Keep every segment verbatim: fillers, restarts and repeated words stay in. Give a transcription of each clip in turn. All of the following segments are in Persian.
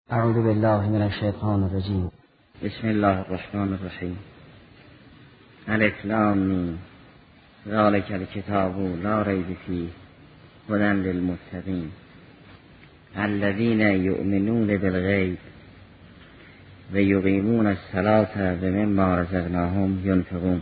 اعوذ بالله من الشیطان الرجیم. بسم الله الرحمن الرحیم. الف لام میم ذالک الکتاب لا ریب فیه هدی للمتقین الذین یؤمنون بالغیب و یقیمون الصلاة و مما رزقناهم ینفقون.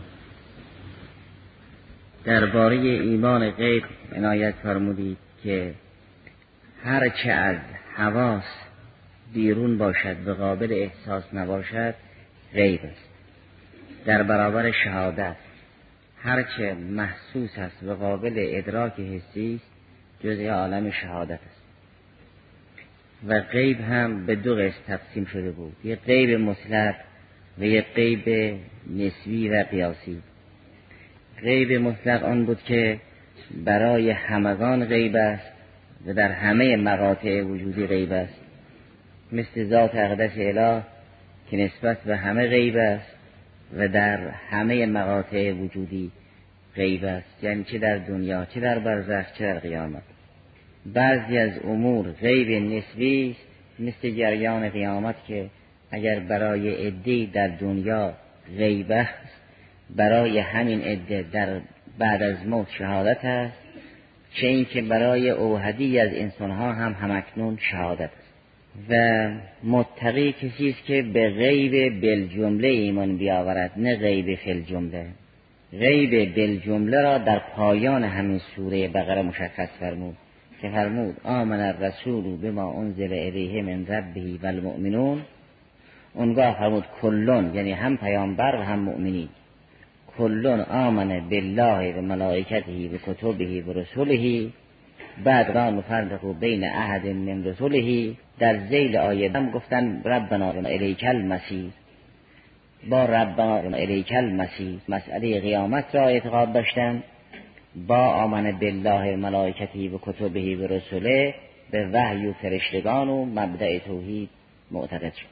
درباره ایمان غیب عنایت فرمودید که هر چه از حواس بیرون باشد و قابل احساس نباشد غیب است. در برابر شهادت هر چه محسوس است و قابل ادراک حسی است جزء عالم شهادت است. و غیب هم به دو قسم تقسیم شده بود، یک غیب مطلق و یک غیب نسبی و قیاسی. غیب مطلق آن بود که برای همگان غیب است و در همه مقاطع وجودی غیب است، مثل ذات اقدس اله که نسبت به همه غیب است و در همه مقاطع وجودی غیب است، یعنی چه در دنیا، چه در برزخ، چه در قیامت. بعضی از امور غیب نسبی است، مثل جریان قیامت که اگر برای عده‌ای در دنیا غیب است، برای همین عده در بعد از موت شهادت است، چه این که برای اوحدی از انسانها هم همکنون شهادت است. و متقی کسی است که به غیب بالجمله ایمان بیاورد، نه غیب فی الجمله. غیب بالجمله را در پایان همین سوره بقره مشخص فرمود که فرمود آمن الرسول بما انزل الیه من ربه والمؤمنون. اونگاه فرمود کلون، یعنی هم پیامبر و هم مؤمنین. کلون آمن بالله و ملائکته و کتبه و رسله بعد لا نفرق بین احد من رسله. در ذیل آیه هم گفتن ربنا الیک المصیر، با ربنا الیک المصیر مسئله قیامت را اعتقاد داشتن، با آمن بالله و ملائکته و کتبه و رسله به وحی و فرشتگان و مبدأ توحید معتقد شد.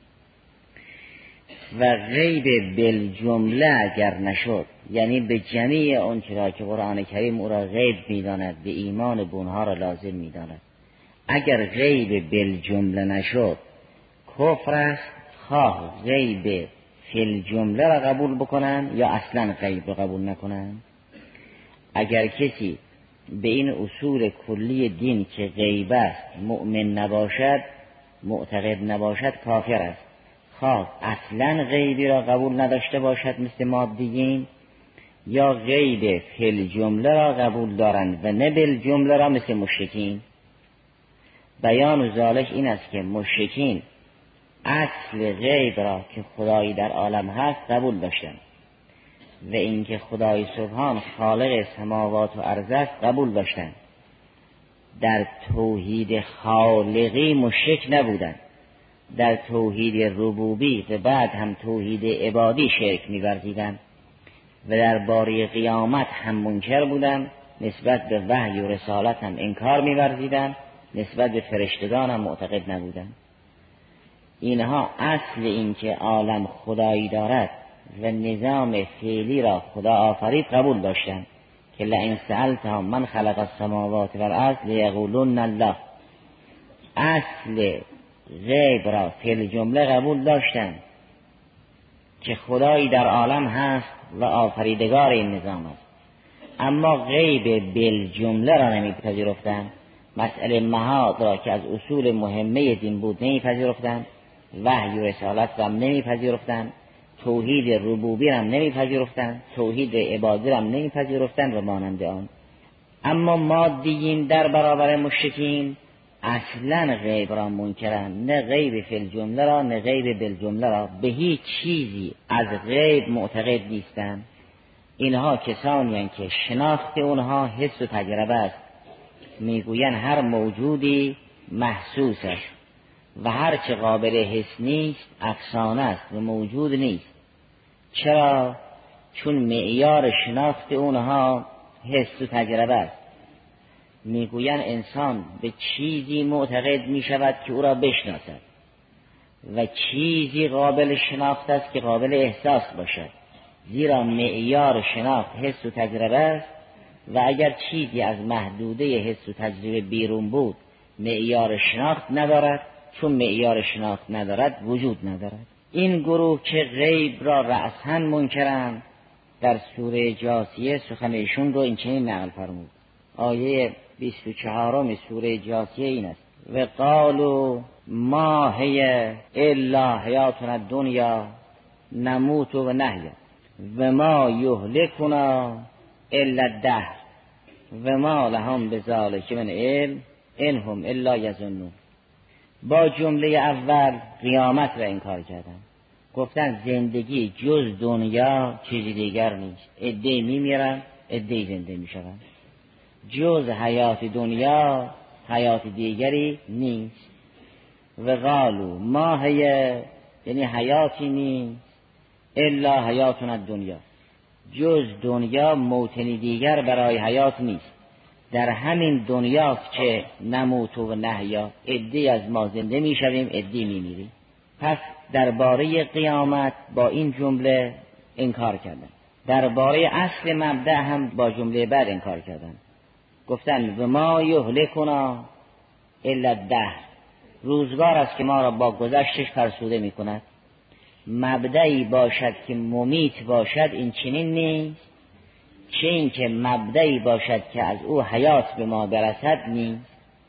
و غیب بالجمله اگر نشد، یعنی به جمیع اون چرا که قرآن کریم او را غیب می‌داند به ایمان به اونها را لازم می‌داند، اگر غیب بالجمله نشد کفر است. خواه غیب فی الجمله را قبول بکنن یا اصلا غیب را قبول نکنن. اگر کسی به این اصول کلی دین که غیب است مؤمن نباشد، معتقد نباشد، کافر است. خواه اصلا غیبی را قبول نداشته باشد مثل مادیین، یا غیب فی الجمله را قبول دارند و نه بالجمله را مثل مشرکین. بیان و ذالک این است که مشرکین اصل غیب را که خدایی در عالم هست قبول داشتند و اینکه خدای سبحان خالق سماوات و ارض است قبول داشتند. در توحید خالقی مشرک نبودند، در توحید ربوبی و بعد هم توحید عبادی شرک می‌ورزیدند و در باره قیامت هم منکر بودند، نسبت به وحی و رسالت هم انکار می‌ورزیدند، نسبت به فرشتگان هم معتقد نبودند. اینها اصل این که عالم خدایی دارد و نظام فعلی را خدا آفرید قبول داشتند که لئن سألتهم من خلق السماوات والارض لیقولن الله. اصل غیب را فی الجمله قبول داشتند که خدایی در عالم هست و آفریدگار این نظام است، اما غیب بالجمله را نمیپذیرفتند. مسئله معاد را که از اصول مهمه دین بود نمیپذیرفتند، وحی و رسالت را نمیپذیرفتند، توحید ربوبی را نمیپذیرفتند، توحید عبادی را نمیپذیرفتند و مانند آن. اما مادیین در برابر مشرکین اصلا غیب را منکرند، نه غیب فی الجمله را نه غیب بالجمله را، به هیچ چیزی از غیب معتقد نیستند. اینها کسانی هستند که شناخت اونها حس و تجربه است. میگویند هر موجودی محسوس است و هر چه قابل حس نیست افسانه است و موجود نیست. چرا؟ چون معیار شناخت اونها حس و تجربه است. میگویند انسان به چیزی معتقد میشود که او را بشناسد و چیزی قابل شناخت است که قابل احساس باشد، زیرا معیار شناخت حس و تجربه است و اگر چیزی از محدوده حس و تجربه بیرون بود معیار شناخت ندارد، چون معیار شناخت ندارد وجود ندارد. این گروه که غیب را رأساً منکرند، در سوره جاثیه سخن ایشون رو این چنین نقل فرمود. آیه بیست و چهارم سوره جاثیه این است: و قالوا ما هی الا حیاتنا الدنیا نموت و نحیا و ما یهلکنا الا الدهر و ما لهم بذلک من علم ان هم الا یظنون. با جمله اول قیامت را انکار کردن، گفتن زندگی جز دنیا چیزی دیگر نیست. عده‌ای میمیرن، عده‌ای زنده میشوند. جز حیات دنیا حیات دیگری نیست. و قالوا ما هی، یعنی حیاتی نیست، الا حیاتنا الدنیا، جز دنیا موطنی دیگر برای حیات نیست. در همین دنیاست که نموت و نحیا، عده‌ای از ما زنده میشویم، عده‌ای میمیریم. پس درباره قیامت با این جمله انکار کردن. درباره اصل مبدأ هم با جمله بعد انکار کردن. گفتن و ما یهلکنا الا الدهر، روزگار است که ما را با گذشتش فرسوده می کند. مبدأی باشد که ممیت باشد این چنین نیست، چه این که مبدأی باشد که از او حیات به ما برسد نیست.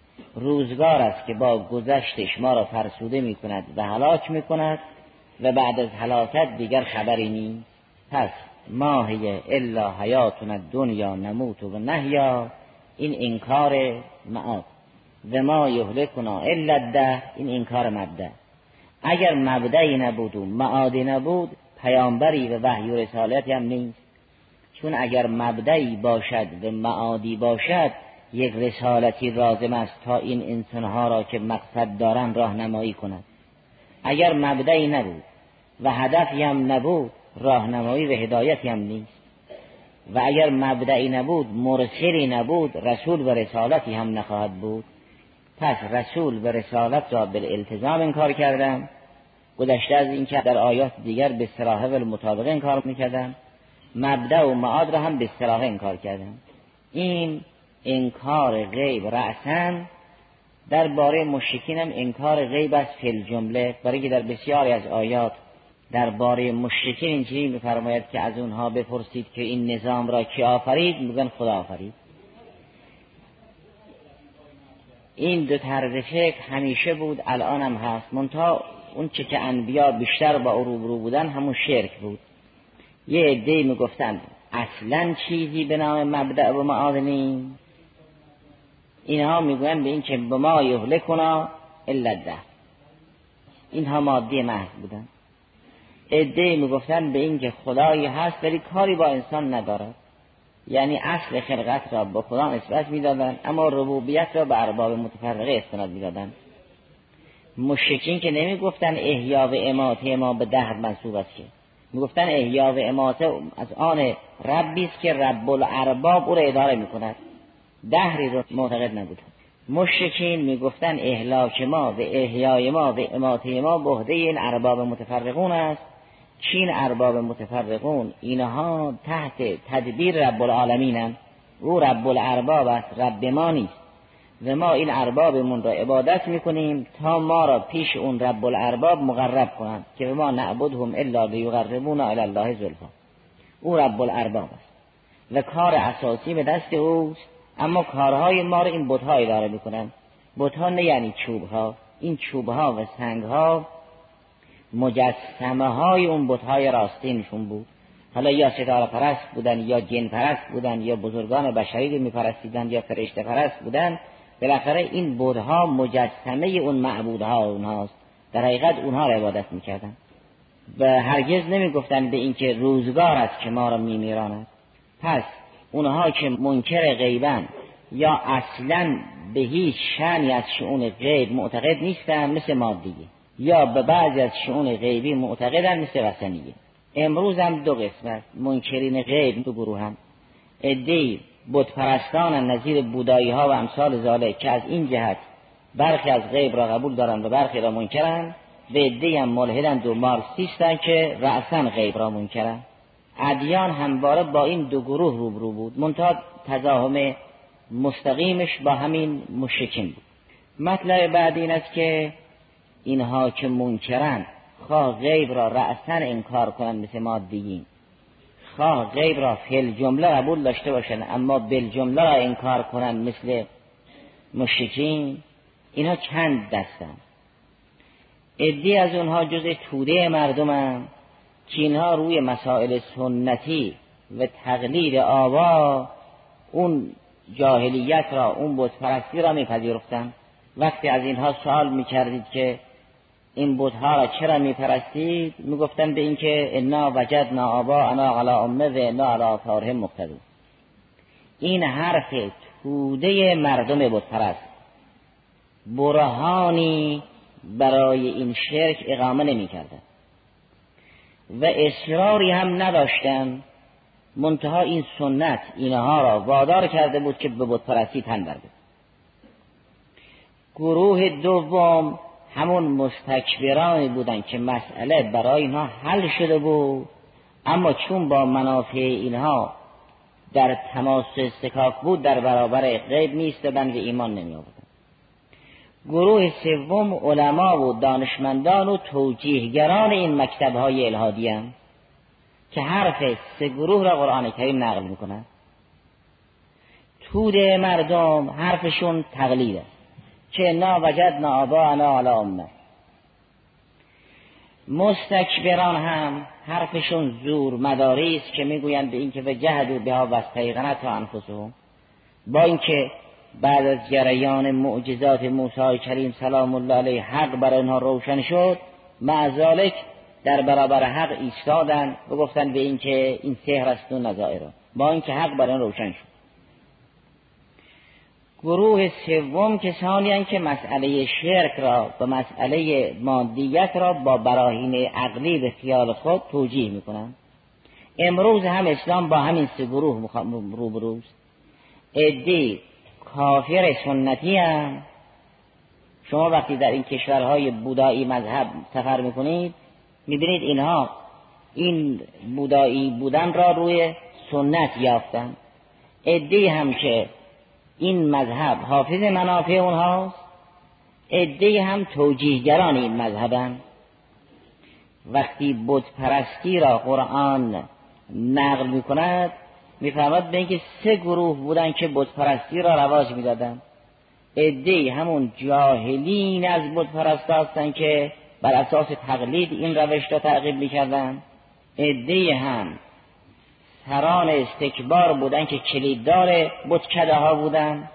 روزگار است که با گذشتش ما را فرسوده می کند و هلاک می کند و بعد از هلاکت دیگر خبری نیست. پس ما هی الا حیاتنا الدنیا نموت و نحیا، این انکار معاد. و ما یهلکنا الا الدهر، این انکار مبدأ. اگر مبدأی نبود و معادی نبود، پیامبری و وحی و رسالتی هم نیست. چون اگر مبدأی باشد و معادی باشد، یک رسالتی لازم است تا این انسانها را که مقصد دارند راهنمایی کند. اگر مبدأی نبود و هدفی هم نبود، راهنمایی و هدایتی هم نیست. و اگر مبدأی نبود، مرسلی نبود، رسول و رسالتی هم نخواهد بود. پس رسول و رسالت را بالالتزام انکار کردم، گذشته از این که در آیات دیگر به صراحه و المطابقه انکار میکردم، مبدأ و معاد را هم به صراحه انکار کردم. این انکار غیب رأساً. درباره مشرکین هم انکار غیب است فی الجمله، برای که در بسیاری از آیات درباره مشرکین اینجوری می‌فرماید که از اونها بپرسید که این نظام را کی آفرید؟ میگن خدا آفرید. این دو طرز فکر همیشه بود، الان هم هست. منتها اون چه که انبیا بیشتر با او روبرو بودن همون شرک بود. یه عده‌ای میگفتن اصلاً چیزی به نام مبدأ و معاد نیست. اینها میگوین به این که به ما یهلکنا الا الدهر، اینها مادی محض بودن. عده‌ای میگفتن به این که خدایی هست ولی کاری با انسان ندارد، یعنی اصل خلقت را با خدا نسبت میدادن اما ربوبیت را به ارباب متفرقه استناد میدادن. مشرکین که نمیگفتن احیا و اماته ما به دهر منسوب است، که میگفتن احیا و اماته از آن ربی است که رب الارباب او را اداره میکند، دهری رو معتقد نبودن. مشرکین میگفتن اهلاک ما و احیای ما و اماته ما به عهده این ارباب متفرقون است. چین ارباب متفرقون اینها تحت تدبیر رب العالمینند، او رب الارباب است، رب ما نیست و ما این اربابمون را عبادت میکنیم تا ما را پیش اون رب الارباب مقرب کنند که ما نعبدهم الا لیقربونا الی الله زلفا. او رب الارباب است و کار اساسی به دست اوست، اما کارهای ما را این بت‌ها اداره میکنن. بت‌ها نه یعنی چوب‌ها، این چوب‌ها و سنگ‌ها مجسمه های اون بت‌های راستینشون بود. حالا یا ستاره پرست بودن یا جن پرست بودن یا بزرگان بشری رو میپرستیدن یا فرشته پرست بودن، بالاخره این بت‌ها مجسمه اون معبودها اونهاست، در حقیقت اونها را عبادت میکردن و هرگز نمیگفتن به این که روزگار است که ما را میمیراند. پس اونها که منکر غیبن یا اصلاً به هیچ شأنی از شؤون غیب معتقد نیستن مثل مادیه، یا به بعضی از شؤون غیبی معتقدن مثل وثنیه. امروز هم دو قسم است منکرین غیب، دو گروه هم. عده‌ای بت پرستان نظیر بودایی ها و امثال ذالک که از این جهت برخی از غیب را قبول دارند و برخی را منکرند، و عده‌ای هم ملحدند و مارکسیستند که رأساً غیب را منکرند. ادیان همواره با این دو گروه روبرو بود، منتها تزاحم مستقیمش با همین مشرکین بود. مطلب بعد این است که اینها که منکرن، خواه غیب را رأساً انکار کنن مثل مادیین، خواه غیب را فی الجمله قبول داشته باشن اما بالجمله را انکار کنن مثل مشرکین، اینها چند دستن. عده‌ای از اونها جز توده مردمن که اینها روی مسائل سنتی و تقلید آبا اون جاهلیت را، اون بت پرستی را میپذیرفتن. وقتی از اینها سوال میکردید که این بت‌ها را چرا میپرستید، میگفتن به این که انا وجدنا آباءنا علی امه و انا علی آثارهم مقتدون. این حرف توده مردم بت پرست برهانی برای این شرک اقامه نمی‌کردند و اصراری هم نداشتند، منتها این سنت اینها را وادار کرده بود که به بت پرستی تن برده. گروه دوم همون مستکبرانی بودند که مسئله برای اینها حل شده بود اما چون با منافع اینها در تماس استکاک بود در برابر غیب می‌ایستادند و ایمان نمی‌آوردند. گروه سوم علما و دانشمندان و توجیهگران این مکتب‌های الهادی هستند که حرف سه گروه را قرآن کریم نقل می‌کند. توده مردم حرفشون تقلید است که انا وجدنا آباءنا علی امه. مستکبران هم حرفشون زور مداری است که میگویند به این که وجحدوا بها واستیقنتها انفسهم، با اینکه بعد از جریان معجزات موسی کریم سلام الله علیه حق برای آنها روشن شد، مع ذلک در برابر حق ایستادند و گفتند به این که این سحر است و نظائر، با اینکه حق برای آنها روشن شد. گروه سوم کسانی هستند که مسئله شرک را و مسئله مادیت را با براهین عقلی به خیال خود توجیه میکنند. امروز هم اسلام با همین سه گروه روبروست. عده‌ای کافر سنتی هم، شما وقتی در این کشورهای بودایی مذهب سفر میکنید میبینید اینها این بودایی بودن را روی سنت یافتن. عده‌ای هم که این مذهب حافظ منافع اونهاست، عده‌ای هم توجیهگران این مذهبند. وقتی بت پرستی را قرآن نقل میکند میفهمد به اینکه سه گروه بودن که بت پرستی را رواج میدادن. عده‌ای همون جاهلین از بت پرست هستند که بر اساس تقلید این روش را تعقیب میکردن. عده‌ای هم سران استکبار بودن که کلیددار بتکده ها بودن.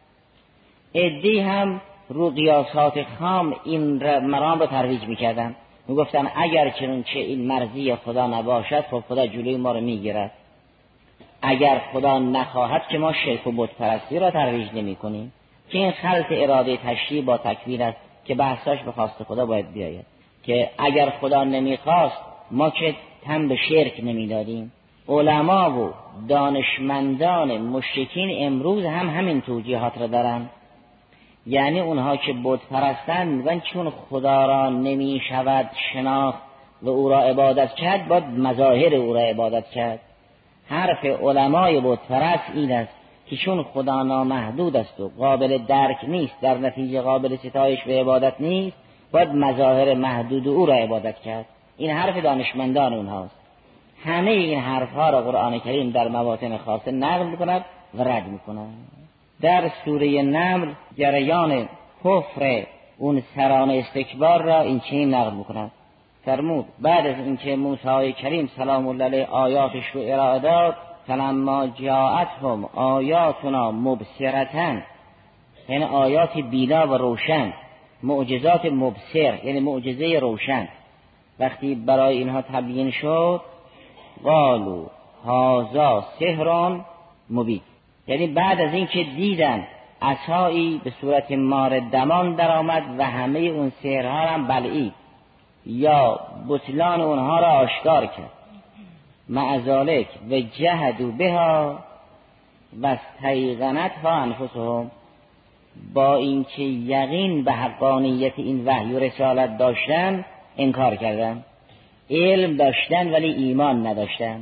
عده‌ای هم رو قیاسات خام این مرام را ترویج میکردن، میگفتن اگر چنانچه این مرضی خدا نباشد خب خدا جلوی ما رو میگیرد، اگر خدا نخواهد که ما شرک و بت پرستی را ترویج نمی کنیم، که این خلط اراده تشریع با تکوین است که بحثاش به خواست خدا باید بیاید، که اگر خدا نمیخواست ما که تن به شرک نمیدادیم. علما و دانشمندان مشرکین امروز هم همین توجیهات را دارن، یعنی اونها که بت پرستن میگن چون خدا را نمی شود شناخت و او را عبادت کرد باید مظاهر او را عبادت کرد. حرف علمای بت پرست این است که چون خدا نامحدود است و قابل درک نیست، در نتیجه قابل ستایش و عبادت نیست، باید مظاهر محدود او را عبادت کرد. این حرف دانشمندان اونهاست. همه این حرفها را قرآن کریم در مواطن خاصه نقل میکند و رد میکند. در سوره نمل جریان کفر اون سران استکبار را این چنین نقل میکند. فرمود بعد از اینکه موسی کریم سلام الله علیه آیاتش رو ارائه داد، فلما جاءتهم آیاتنا مبصرة، یعنی آیات بینا و روشن، معجزات مبصر یعنی معجزه روشن، وقتی برای اینها تبیین شد قالوا هذا سحر مبین، یعنی بعد از اینکه دیدن عصایی به صورت مار دمان در آمد و همه اون سحرها هم بلعید یا بطلان اونها را آشکار کرد، مع ذلک و جهدوا بها و استیقنتها انفسهم، با اینکه یقین به حقانیت این وحی و رسالت داشتن انکار کردن. علم داشتن ولی ایمان نداشتن.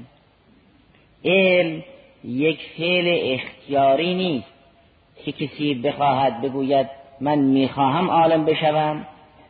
علم یک فعل اختیاری نیست که کسی بخواهد بگوید من میخواهم عالم بشوم،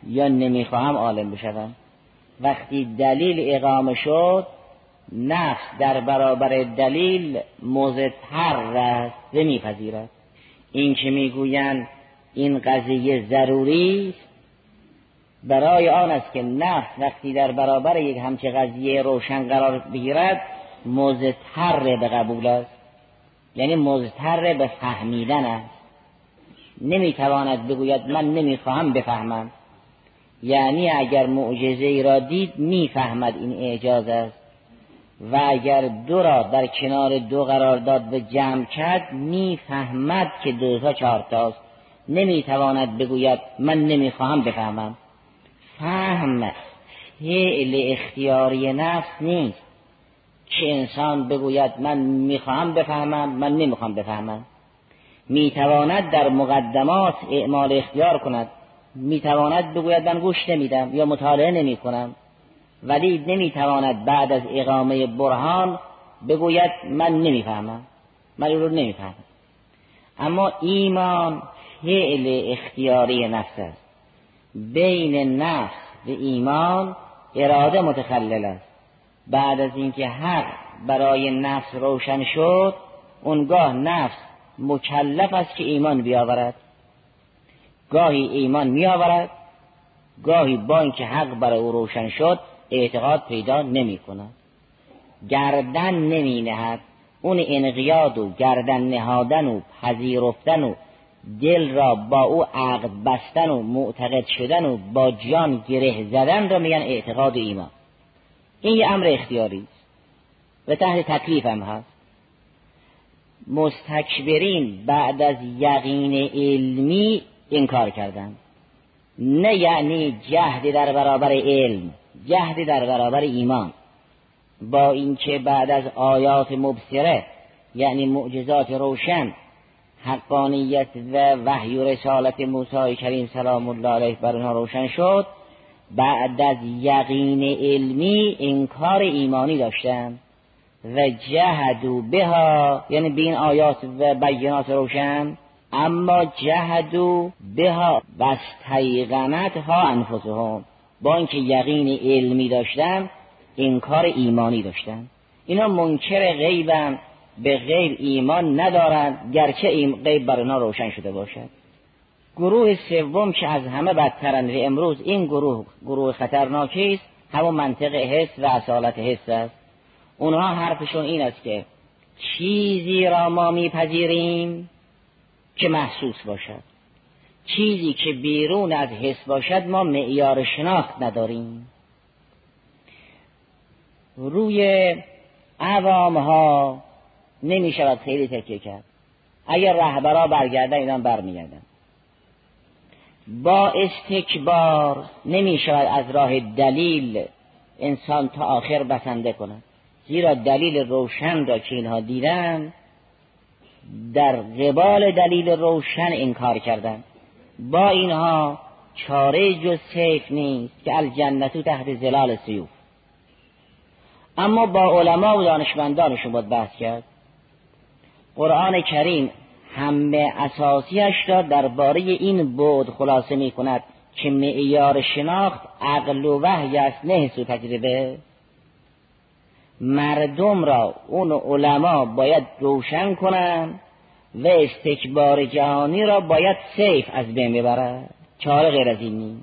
یا نمیخواهم عالم بشوم. وقتی دلیل اقامه شد، نفس در برابر دلیل مضطر است و میپذیرد. این که میگویند این قضیه ضروری است، برای آن است که نفس وقتی در برابر یک همچه قضیه روشن قرار بگیرد مضطر به قبول است، یعنی مضطر به فهمیدن است. نمیتواند بگوید من نمیخواهم بفهمم، یعنی اگر معجزه ای را دید میفهمد این اعجاز است، و اگر دو را در کنار دو قرار داد و جمع کرد میفهمد که دو تا چهار تاست. نمیتواند بگوید من نمیخواهم بفهمم. فهم فعل اختیاری نفس نیست که انسان بگوید من میخواهم بفهمم، من نمیخواهم بفهمم. میتواند در مقدمات اعمال اختیار کند، میتواند بگوید من گوش نمیدم یا مطالعه نمی کنم، ولی نمیتواند بعد از اقامه برهان بگوید من نمیفهمم، من رو نمیفهمم. اما ایمان فعل اختیاری نفس است. بین نفس و ایمان اراده متخلل است. بعد از اینکه حق برای نفس روشن شد، اونگاه نفس مکلف است که ایمان بیاورد. گاهی ایمان میآورد، گاهی با اینکه حق برای او روشن شد اعتقاد پیدا نمی کند، گردن نمی نهد. اون انقیاد و گردن نهادن و پذیرفتن و دل را با او عقد بستن و معتقد شدن و با جان گره زدن را میگن اعتقاد و ایمان. این یه امر اختیاری است و تحت تکلیف هم هست. مستکبرین بعد از یقین علمی انکار کردند، نه یعنی جهد در برابر علم، جهد در برابر ایمان. با اینکه بعد از آیات مبصره یعنی معجزات روشن حقانیت و وحی و رسالت موسی کریم سلام الله علیه بر آنها روشن شد، بعد از یقین علمی انکار ایمانی داشتند و جهدوا بها، یعنی به این آیات و بیانات روشن، اما جهدوا بها واستیقنتها انفسهم، با اینکه یقین علمی داشتن انکار ایمانی داشتن. اینا منکر غیبن، به غیب ایمان ندارند گرچه این غیب بر اینا روشن شده باشد. گروه سوم که از همه بدترند و امروز این گروه گروه خطرناکی است، همون منطق حس و اصالت حس است. اونها حرفشون این است که چیزی را ما میپذیریم که محسوس باشد، چیزی که بیرون از حس باشد ما معیار شناخت نداریم. روی عوام ها نمی شود خیلی تکیه کرد. اگر رهبرها برگردن اینا برمیگردن. با استکبار نمی شود از راه دلیل انسان تا آخر بسنده کند، زیرا دلیل روشن را که اینها دیدن در قبال دلیل روشن انکار کردند. با اینها چاره جز سیف نیست که الجنت تحت ظلال سیوف. اما با علما و دانشمندانشون باید بحث کرد. قرآن کریم همه اساسیش را درباره این بعد خلاصه می کند که معیار شناخت عقل و وحی است، نه حس و تجربه. مردم را اون علما باید روشن کنند و استکبار جهانی را باید سیف از بین ببرد. چاره غیر از این نیست.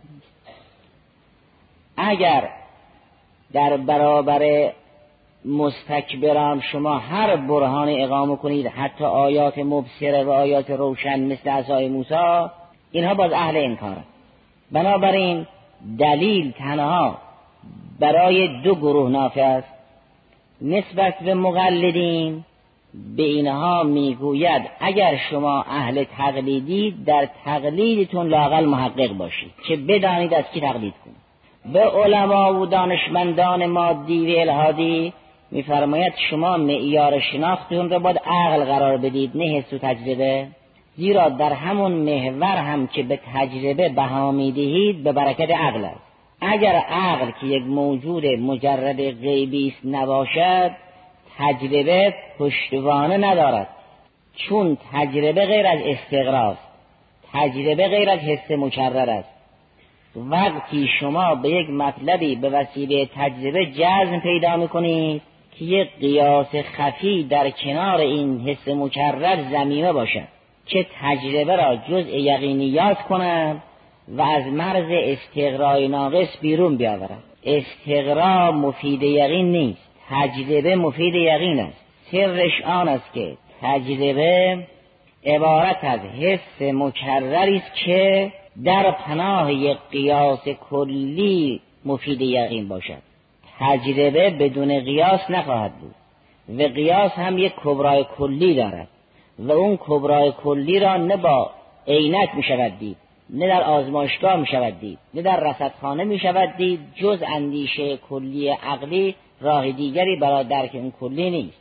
اگر در برابر مستکبران شما هر برهان اقامه کنید، حتی آیات مبصره و آیات روشن مثل عصای موسی، اینها باز اهل انکار. بنابراین دلیل تنها برای دو گروه نافع است. نسبت به مقلدین به اینها میگوید اگر شما اهل تقلیدید در تقلیدتون لااقل محقق باشید که بدانید از کی تقلید کنید. به علما و دانشمندان مادی و الهادی میفرماید شما معیار شناختتون را باید عقل قرار بدید، نه حس و تجربه، زیرا در همون محور هم که به تجربه بها میدهید به برکت عقل است. اگر عقل که یک موجود مجرد غیبی است نباشد، تجربه پشتوانه ندارد، چون تجربه غیر از استقراست، تجربه غیر از حس مکرر است. وقتی شما به یک مطلبی به وسیله تجربه جزم پیدا میکنید که یک قیاس خفی در کنار این حس مکرر ضمیمه باشد که تجربه را جزء یقینیات کند و از مرز استقرای ناقص بیرون بیاورد. استقرا مفید یقین نیست، تجربه مفید یقین است. سرش آن است که تجربه عبارت از حس مکرری است که در پناه یک قیاس کلی مفید یقین باشد. تجربه بدون قیاس نخواهد بود و قیاس هم یک کبرای کلی دارد و اون کبرای کلی را نه با عینک می شود دید، نه در آزمایشگاه می شود دید، نه در رصدخانه می شود دید. جز اندیشه کلی عقلی راه دیگری برای درک این کلی نیست.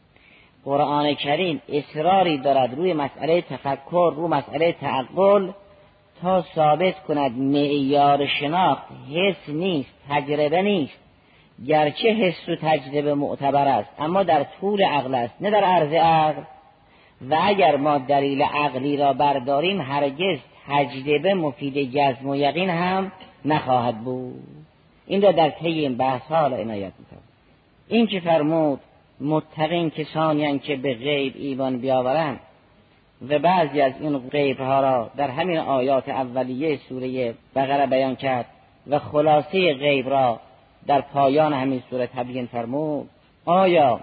قرآن کریم اصراری دارد روی مسئله تفکر، روی مسئله تعقل، تا ثابت کند معیار شناخت حس نیست، تجربه نیست. گرچه حس و تجربه معتبر است اما در طول عقل است نه در عرض عقل. و اگر ما دلیل عقلی را برداریم هرگز تجربه مفید جزم و یقین هم نخواهد بود. این را در طی این بحث ها عنایت می‌کنم. این که فرمود متقین کسانی که به غیب ایمان بیاورند و بعضی از این غیب ها را در همین آیات اولیه سوره بقره بیان کرد و خلاصه غیب را در پایان همین سوره تبیین فرمود. آیا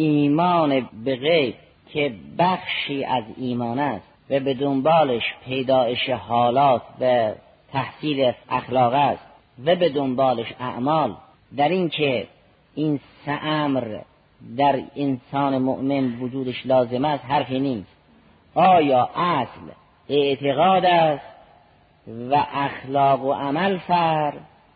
ایمان به غیب که بخشی از ایمان است و به دنبالش پیدایش حالات و تحصیل اخلاق است و به دنبالش اعمال، در این که این سه امر در انسان مؤمن وجودش لازم است حرفی نیست. آیا اصل اعتقاد است و اخلاق و عمل فر،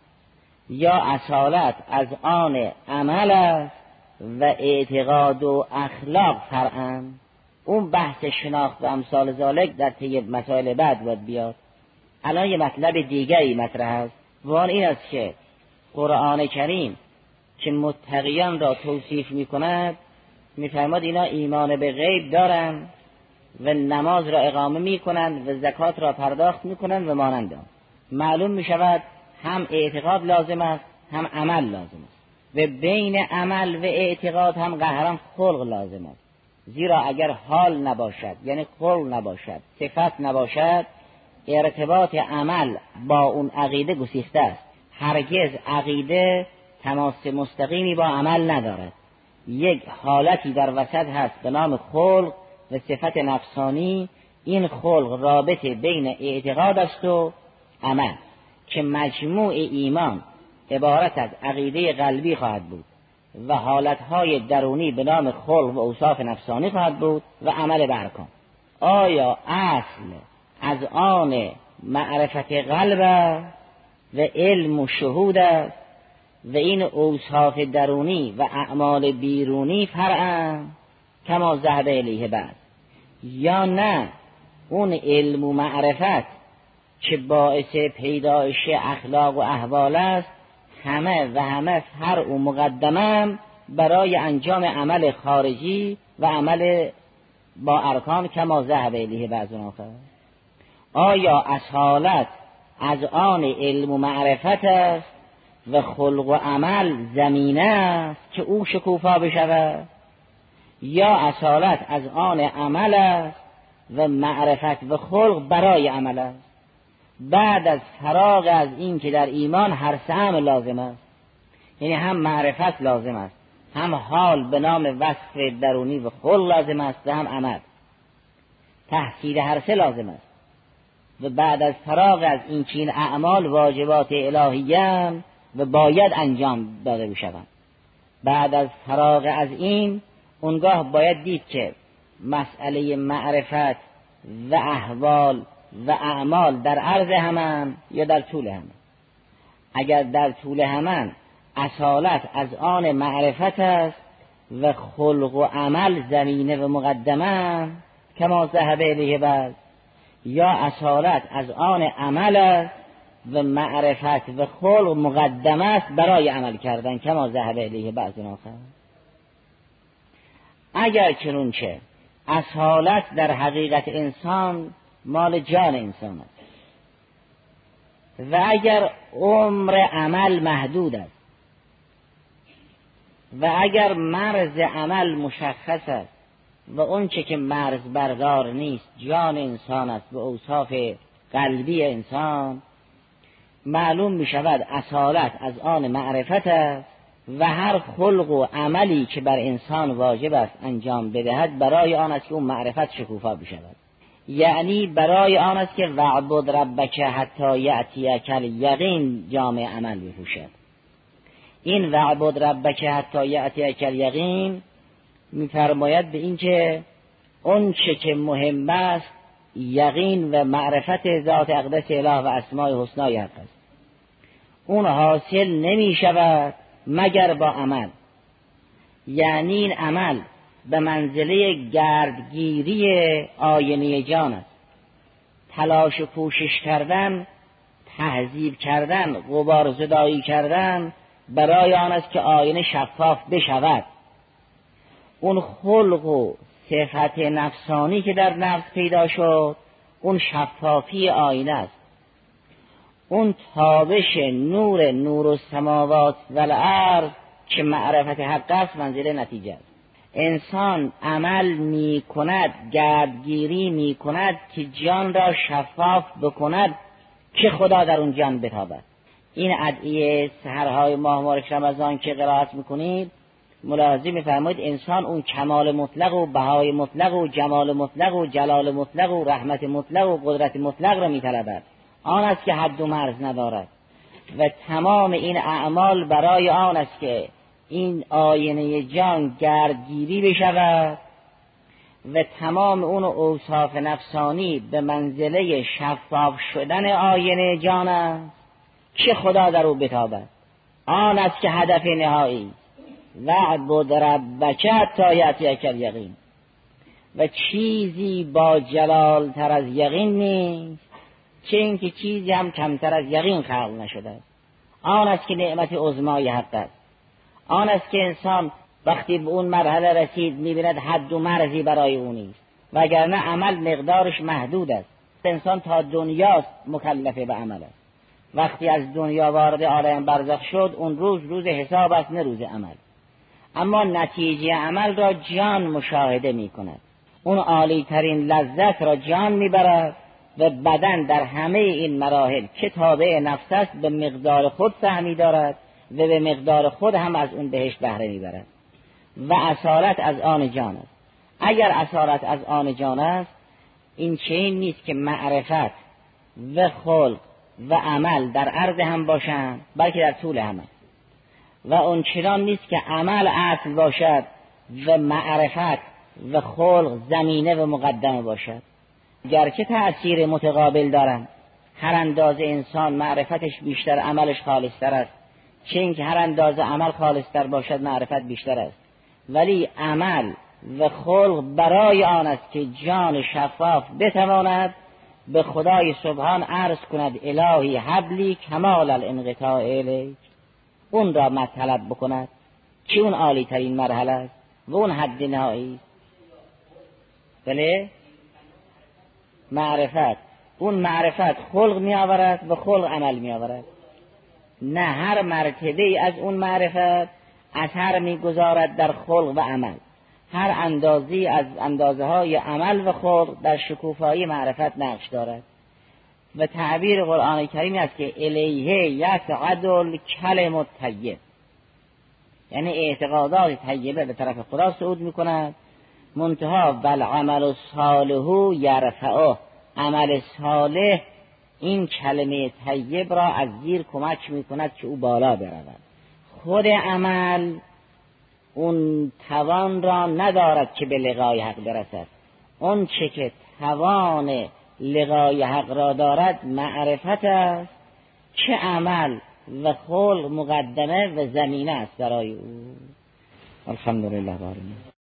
یا اصالت از آن عمل است و اعتقاد و اخلاق فرعن؟ اون بحث شناخت و امثال ذالک در طی مسائل بعد باید بیاد. الان یه مطلب دیگری مطرح است و آن این است که قرآن کریم که متقیان را توصیف می کند می فرماد اینا ایمان به غیب دارند و نماز را اقامه می کنند و زکات را پرداخت می کنند و مانند آن. معلوم می شود هم اعتقاد لازم است هم عمل لازم است و بین عمل و اعتقاد هم قهران خلق لازم است. زیرا اگر حال نباشد یعنی خلق نباشد، صفت نباشد، ارتباط عمل با اون عقیده گسیخته است. هرگز عقیده تماس مستقیمی با عمل ندارد. یک حالتی در وسط هست به نام خلق و صفت نفسانی. این خلق رابطه بین اعتقاد است و عمل که مجموع ایمان عبارت از عقیده قلبی خواهد بود و حالتهای درونی به نام خلق و اوصاف نفسانی خواهد بود و عمل برکان. آیا اصل از آن معرفت قلب و علم و شهود است و این اوصاف درونی و اعمال بیرونی فرعن کما ذهب الیه بعد، یا نه اون علم و معرفت که باعث پیدایش اخلاق و احوال است همه و همه فرع و مقدمه برای انجام عمل خارجی و عمل با ارکان کما ذهب الیه بعض آخر. آیا اصالت از آن علم و معرفت است و خلق و عمل زمینه است که او شکوفا بشود، یا اصالت از آن عمل است و معرفت و خلق برای عمل است؟ بعد از فراغ از این که در ایمان هر سه امر لازم است، یعنی هم معرفت لازم است، هم حال به نام وصف درونی و خلق لازم است و هم عمل، تحصیل هر سه لازم است. و بعد از فراغ از این که این اعمال واجبات الهیه و باید انجام داده بشوند، بعد از فراغ از این اونگاه باید دید که مسئله معرفت و احوال و اعمال در عرض همان یا در طول همان. اگر در طول همان اصالت از آن معرفت است و خلق و عمل زمینه و مقدمه کما ذهب الیه بعد، یا اصالت از آن عمل است و معرفت و خلق مقدمه است برای عمل کردن کما ذهب الیه بعض آخر. اگر چنونچه اصالت در حقیقت انسان مال جان انسان است و اگر عمر عمل محدود است و اگر مرز عمل مشخص است و اون چه که مرز بردار نیست جان انسان است و اوصاف قلبی انسان، معلوم می شود اصالت از آن معرفت است و هر خلق و عملی که بر انسان واجب است انجام بدهد برای آن است که اون معرفت شکوفا بشود. یعنی برای آن است که وعبد ربک حتی یأتیک الیقین جامع عمل بپوشد. این وعبد ربک حتی یأتیک الیقین می‌فرماید به این که اون چه که مهم است یقین و معرفت ذات اقدس اله و اسماء حسنای حق است. اون حاصل نمی شود مگر با عمل. یعنی این عمل به منزله گردگیری آینه جان است. تلاش و کوشش کردن، تهذیب کردن، غبار زدایی کردن برای آن است که آینه شفاف بشود. اون خلق و صفت نفسانی که در نفس پیدا شد اون شفافی آینه است. اون تابش نور نور السماوات و الارض که معرفت حق است منزل نتیجه است. انسان عمل می کند، گردگیری می کند که جان را شفاف بکند که خدا در اون جان بتابد. این ادعیه سحرهای ماه مبارک رمضان که قرائت میکنید ملاحظه میفرمایید انسان اون کمال مطلق و بهای مطلق و جمال مطلق و جلال مطلق و رحمت مطلق و قدرت مطلق را میطلبد. آن است که حد و مرز ندارد و تمام این اعمال برای آن است که این آینه جان گردگیری بشود و تمام اون اوصاف نفسانی به منزله شفاف شدن آینه جان است که خدا در او بتابد. آن است که هدف نهایی وعبد ربک حتی یأتیک الیقین. و چیزی با جلال تر از یقین نیست، چه اینکه چیزی هم کمتر از یقین خلق نشده است. آن است که نعمت عظمای حق است. آن است که انسان وقتی به اون مرحله رسید می‌بیند حد و مرزی برای او نیست، وگرنه عمل مقدارش محدود است. انسان تا دنیاست مکلف به عمل است. وقتی از دنیا وارد عالم برزخ شد اون روز روز حساب است نه روز عمل. اما نتیجه عمل را جان مشاهده می کند. اون عالی ترین لذت را جان می برد و بدن در همه این مراحل که تابع نفس است به مقدار خود سهمی دارد و به مقدار خود هم از اون بهشت بهره می برد و اصالت از آن جان است. اگر اصالت از آن جان است این چنین نیست که معرفت و خلق و عمل در عرض هم باشند بلکه در طول هم است. و اون چنان نیست که عمل اصل باشد و معرفت و خلق زمینه و مقدمه باشد، گرچه تأثیر متقابل دارند. هر اندازه انسان معرفتش بیشتر عملش خالصتر است، چه اینکه هر اندازه عمل خالصتر باشد معرفت بیشتر است. ولی عمل و خلق برای آن است که جان شفاف بتواند به خدای سبحان عرض کند الهی حبلی کمال الانقطاع الیک، اون را مطلب بکند که اون عالی ترین مرحله است و اون حد نهایی است. بله معرفت، اون معرفت خلق می آورد و خلق عمل می آورد. نه هر مرتبه از اون معرفت اثر می گذارد در خلق و عمل. هر اندازی از اندازه های عمل و خلق در شکوفایی معرفت نقش دارد. و تعبیر قرآن کریم است که الیه یصعد الکلم الطیب، یعنی اعتقادات طیبه به طرف خدا صعود میکند. منتها والعمل الصالح یرفعه، عمل صالح این کلمه طیب را از زیر کمک میکند که او بالا برود. خود عمل اون توان را ندارد که به لقای حق برسد. اون چه که توان لقای حق را دارد معرفت است که عمل و خلق مقدمه و زمینه است برای او. الحمدلله.